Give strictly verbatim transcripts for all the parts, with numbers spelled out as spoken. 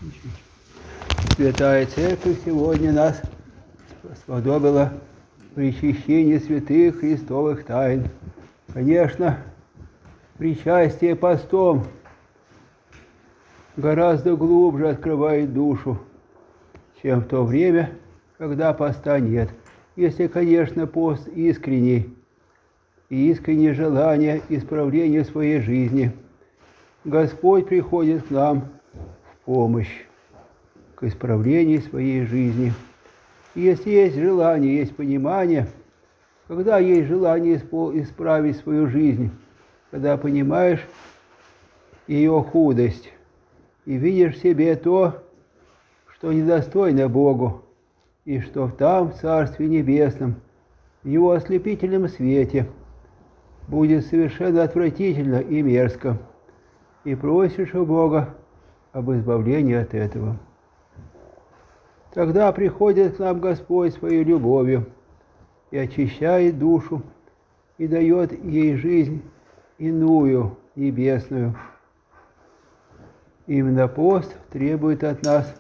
Святая Церковь сегодня нас сподобила причащение святых Христовых тайн. Конечно, причастие постом гораздо глубже открывает душу, чем в то время, когда поста нет. Если, конечно, пост искренний и искреннее желание исправления своей жизни, Господь приходит к нам в помощь к исправлению своей жизни. И если есть желание, есть понимание, когда есть желание исправить свою жизнь, когда понимаешь ее худость и видишь в себе то, что недостойно Богу, и что там, в Царстве Небесном, в Его ослепительном свете, будет совершенно отвратительно и мерзко, и просишь у Бога об избавлении от этого. Тогда приходит к нам Господь своей любовью и очищает душу, и дает ей жизнь иную, небесную. Именно пост требует от нас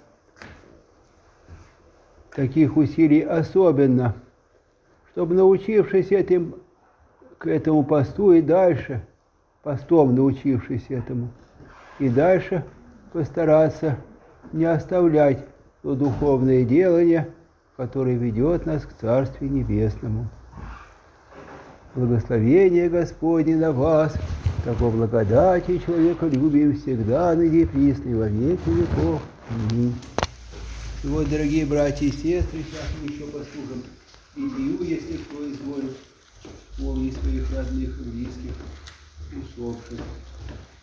таких усилий особенно, чтобы, научившись этим, к этому посту и дальше, постом научившись этому, и дальше постараться не оставлять то духовное делание, которое ведет нас к Царствию Небесному. Благословение Господне на вас, такой благодати и человеколюбием всегда, ныне и присно, и во веки веков. Аминь. И вот, дорогие братья и сестры, сейчас мы еще послушаем идею, если кто изволит, помни своих родных и близких, усопших.